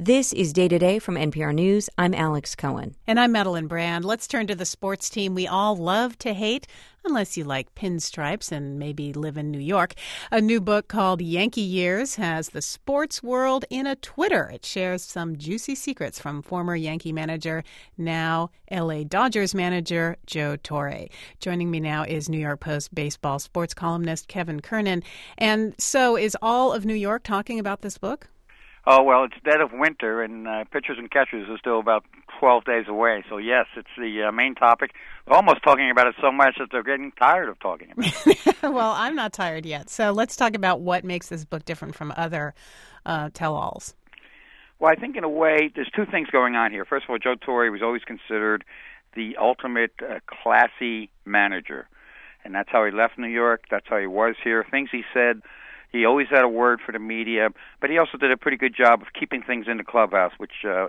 This is Day to Day from NPR News. I'm Alex Cohen. And I'm Madeline Brand. Let's turn to the sports team we all love to hate, unless you like pinstripes and maybe live in New York. A new book called Yankee Years has the sports world in a Twitter. It shares some juicy secrets from former Yankee manager, now L.A. Dodgers manager, Joe Torre. Joining me now is New York Post baseball sports columnist Kevin Kernan. And so is all of New York talking about this book? Oh, well, it's dead of winter, and pitchers and catchers are still about 12 days away. So, yes, it's the main topic. They're almost talking about it so much that they're getting tired of talking about it. Well, I'm not tired yet. So let's talk about what makes this book different from other tell-alls. Well, I think in a way there's two things going on here. First of all, Joe Torre was always considered the ultimate classy manager, and that's how he left New York. That's how he was here. Things he said. He always had a word for the media, but he also did a pretty good job of keeping things in the clubhouse, which,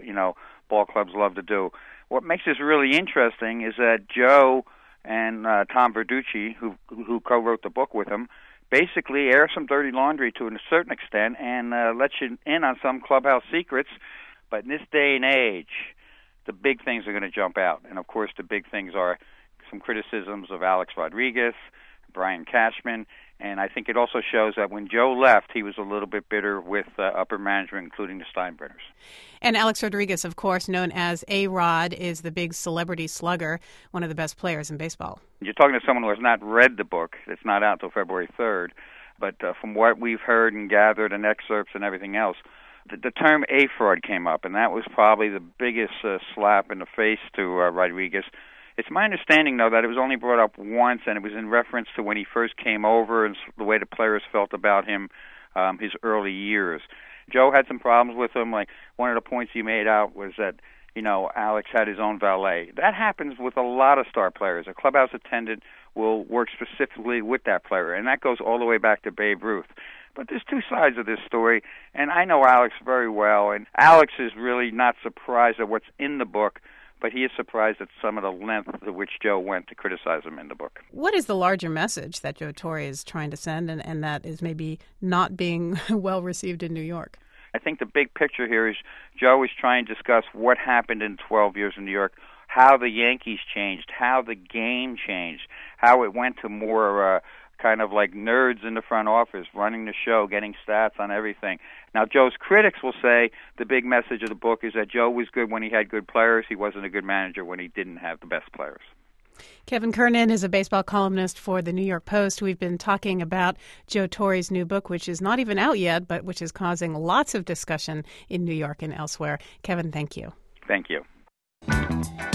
ball clubs love to do. What makes this really interesting is that Joe and Tom Verducci, who co-wrote the book with him, basically air some dirty laundry to a certain extent and let you in on some clubhouse secrets. But in this day and age, the big things are going to jump out. And, of course, the big things are some criticisms of Alex Rodriguez, Brian Cashman, and I think it also shows that when Joe left, he was a little bit bitter with upper management, including the Steinbrenners. And Alex Rodriguez, of course, known as A-Rod, is the big celebrity slugger, one of the best players in baseball. You're talking to someone who has not read the book. It's not out until February 3rd. But from what we've heard and gathered and excerpts and everything else, the term A-Fraud came up, and that was probably the biggest slap in the face to Rodriguez. It's my understanding, though, that it was only brought up once, and it was in reference to when he first came over and the way the players felt about him his early years. Joe had some problems with him. Like, one of the points he made out was that, Alex had his own valet. That happens with a lot of star players. A clubhouse attendant will work specifically with that player, and that goes all the way back to Babe Ruth. But there's two sides of this story, and I know Alex very well, and Alex is really not surprised at what's in the book, but he is surprised at some of the length to which Joe went to criticize him in the book. What is the larger message that Joe Torre is trying to send and that is maybe not being well received in New York? I think the big picture here is Joe is trying to discuss what happened in 12 years in New York, how the Yankees changed, how the game changed, how it went to more kind of like nerds in the front office, running the show, getting stats on everything. Now, Joe's critics will say the big message of the book is that Joe was good when he had good players. He wasn't a good manager when he didn't have the best players. Kevin Kernan is a baseball columnist for the New York Post. We've been talking about Joe Torre's new book, which is not even out yet, but which is causing lots of discussion in New York and elsewhere. Kevin, thank you. Thank you.